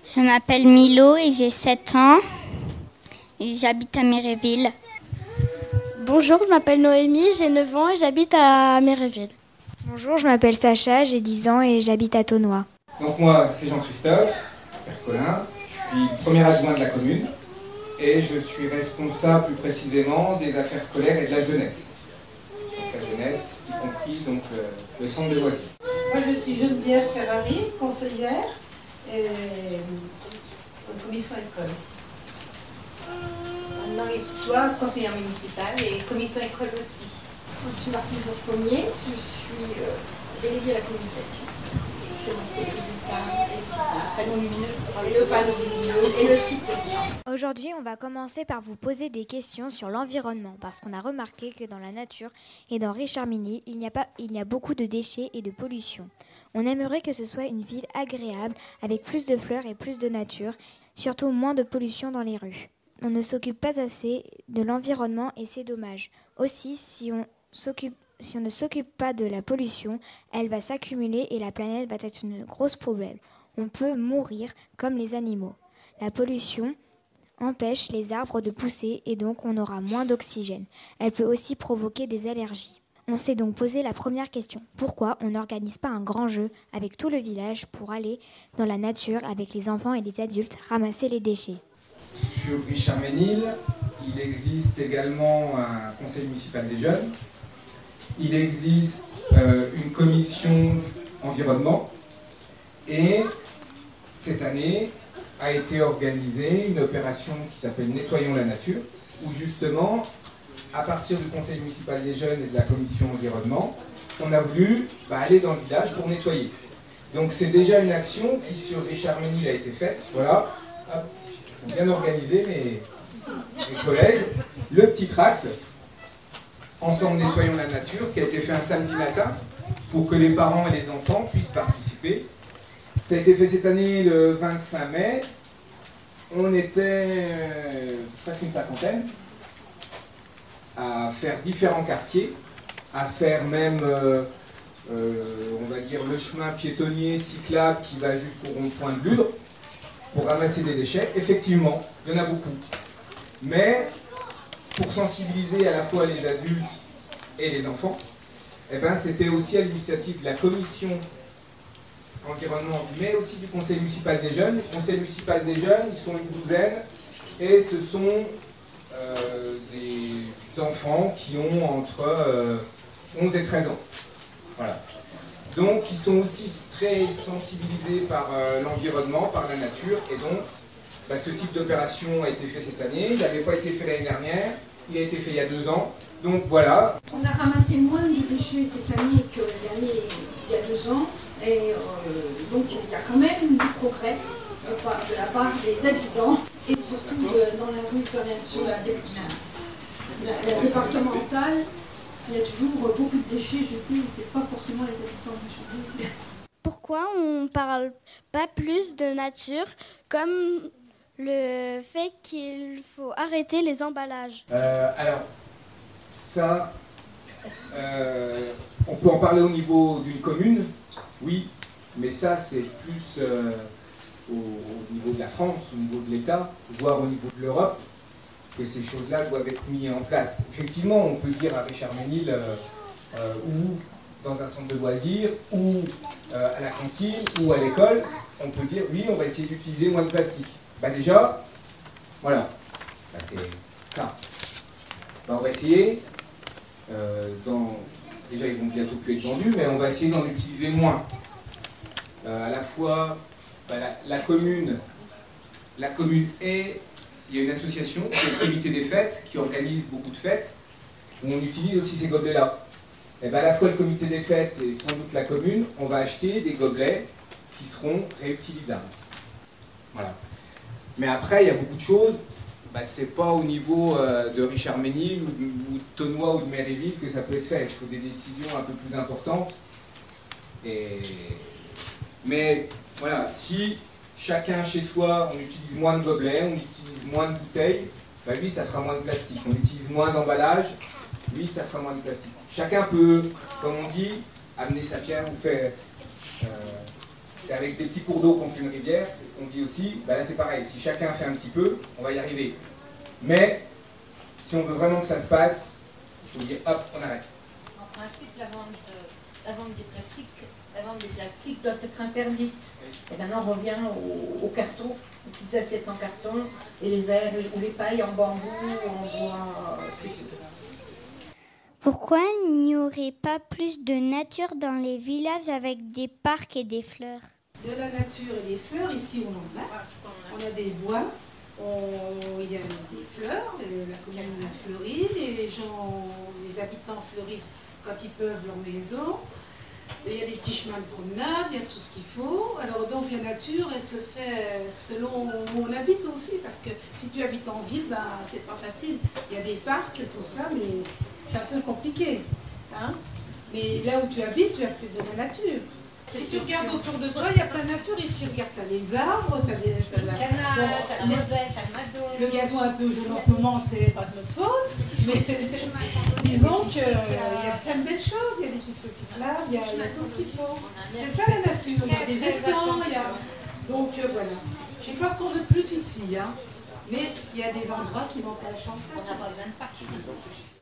Je m'appelle Milo et j'ai 7 ans et j'habite à Méréville. Bonjour, je m'appelle Noémie, j'ai 9 ans et j'habite à Méréville. Bonjour, je m'appelle Sacha, j'ai 10 ans et j'habite à Thonois. Donc moi, c'est Jean-Christophe, Père Colin, je suis premier adjoint de la commune et je suis responsable plus précisément des affaires scolaires et de la jeunesse. Donc la jeunesse, y compris donc, le centre de loisirs. Moi, je suis Geneviève Ferrari, conseillère et commission école. Marie-Toi, conseillère municipale et commission école aussi. Je suis Martine Georges-Pommier, je suis déléguée à la communication. C'est mon les résultats, les petits panneaux lumineux, et le panneau lumineux et le site. Aujourd'hui, on va commencer par vous poser des questions sur l'environnement parce qu'on a remarqué que dans la nature et dans Richard-Miny, il y a beaucoup de déchets et de pollution. On aimerait que ce soit une ville agréable avec plus de fleurs et plus de nature, surtout moins de pollution dans les rues. On ne s'occupe pas assez de l'environnement et c'est dommage. Aussi, si on ne s'occupe pas de la pollution, elle va s'accumuler et la planète va être un gros problème. On peut mourir comme les animaux. La pollution empêche les arbres de pousser et donc on aura moins d'oxygène. Elle peut aussi provoquer des allergies. On s'est donc posé la première question. Pourquoi on n'organise pas un grand jeu avec tout le village pour aller dans la nature avec les enfants et les adultes ramasser les déchets? Sur Richard-Ménil, il existe également un conseil municipal des jeunes. Il existe une commission environnement et cette année a été organisée une opération qui s'appelle Nettoyons la nature où justement, à partir du conseil municipal des jeunes et de la commission environnement, on a voulu aller dans le village pour nettoyer. Donc c'est déjà une action qui sur Richard-Ménil a été faite. Voilà, hop, ils sont bien organisés mes collègues. Le petit tract Ensemble nettoyons la nature, qui a été fait un samedi matin pour que les parents et les enfants puissent participer. Ça a été fait cette année le 25 mai. On était presque une cinquantaine à faire différents quartiers, à faire même, on va dire, le chemin piétonnier, cyclable qui va jusqu'au rond-point de Ludre pour ramasser des déchets. Effectivement, il y en a beaucoup. Mais pour sensibiliser à la fois les adultes et les enfants, c'était aussi à l'initiative de la commission environnement, mais aussi du conseil municipal des jeunes. Le conseil municipal des jeunes, ils sont une douzaine, et ce sont des enfants qui ont entre 11 et 13 ans. Voilà. Donc, ils sont aussi très sensibilisés par l'environnement, par la nature, et donc, ce type d'opération a été fait cette année. Il n'avait pas été fait l'année dernière. Il a été fait il y a 2 ans. Donc voilà. On a ramassé moins de déchets cette année que l'année il y a 2 ans. Et donc il y a quand même du progrès de la part des habitants. Et surtout dans la rue, quand même, sur la départementale, il y a toujours beaucoup de déchets jetés. Et ce n'est pas forcément les habitants de Chambly. Pourquoi on ne parle pas plus de nature comme le fait qu'il faut arrêter les emballages? Alors, ça, on peut en parler au niveau d'une commune, oui, mais ça c'est plus au niveau de la France, au niveau de l'État, voire au niveau de l'Europe, que ces choses-là doivent être mises en place. Effectivement, on peut dire à Richard-Ménil, ou dans un centre de loisirs, ou à la cantine, ou à l'école, on peut dire, oui, on va essayer d'utiliser moins de plastique. Déjà, voilà, c'est ça. On va essayer, déjà ils vont bientôt plus être vendus, mais on va essayer d'en utiliser moins. À la fois, la commune et il y a une association, qui est le Comité des fêtes, qui organise beaucoup de fêtes, où on utilise aussi ces gobelets-là. À la fois le Comité des fêtes et sans doute la commune, on va acheter des gobelets qui seront réutilisables. Voilà. Mais après, il y a beaucoup de choses, c'est pas au niveau de Richard-Ménil ou de Thonois ou de Méréville que ça peut être fait. Il faut des décisions un peu plus importantes. Mais voilà, si chacun chez soi, on utilise moins de gobelets, on utilise moins de bouteilles, lui, ça fera moins de plastique. On utilise moins d'emballage, lui, ça fera moins de plastique. Chacun peut, comme on dit, amener sa pierre ou faire C'est avec des petits cours d'eau qu'on fait une rivière, c'est ce qu'on dit aussi. Là c'est pareil, si chacun fait un petit peu, on va y arriver. Mais si on veut vraiment que ça se passe, il faut dire hop, on arrête. En principe, la vente des plastiques doit être interdite. Et maintenant on revient au carton, aux petites assiettes en carton, et les verres ou les pailles en bambou ou en bois spéciaux. Pourquoi il n'y aurait pas plus de nature dans les villages avec des parcs et des fleurs? De la nature et des fleurs, ici on en a. On a des bois, il y a des fleurs, la commune fleurit, les habitants fleurissent quand ils peuvent leur maison. Il y a des petits chemins de promenade, il y a tout ce qu'il faut. Alors donc la nature, elle se fait selon où on habite aussi, parce que si tu habites en ville, ben, c'est pas facile. Il y a des parcs, tout ça, mais c'est un peu compliqué. Hein, mais là où tu habites, tu as peut-être de la nature. Si tu regardes autour de toi, il y a plein de nature ici. Regarde, tu as les arbres, tu as Le canal, t'as la moselle, t'as le madon. le gazon un peu jaune en ce moment, c'est pas de notre faute. Mais disons qu'il y a plein de belles choses. Il y a des pistes cyclables, il y a tout ce qu'il faut. C'est ça la nature. Il y a des étangs, donc voilà. Je sais pas ce qu'on veut de plus ici, hein. Mais il y a des endroits qui n'ont pas la chance. On n'a pas besoin de partir.